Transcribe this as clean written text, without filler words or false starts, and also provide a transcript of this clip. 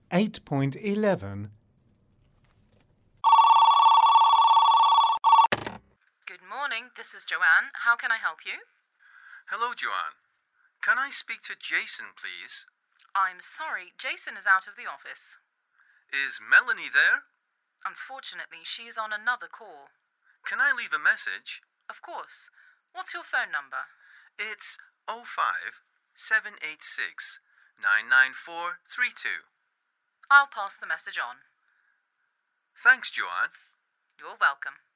8.11. Good morning, this is Joanne. How can I help you? Hello, Joanne. Can I speak to Jason, please? I'm sorry, Jason is out of the office. Is Melanie there? Unfortunately, she is on another call. Can I leave a message? Of course. What's your phone number? It's 05-786 99432. I'll pass the message on. Thanks, Joanne. You're welcome.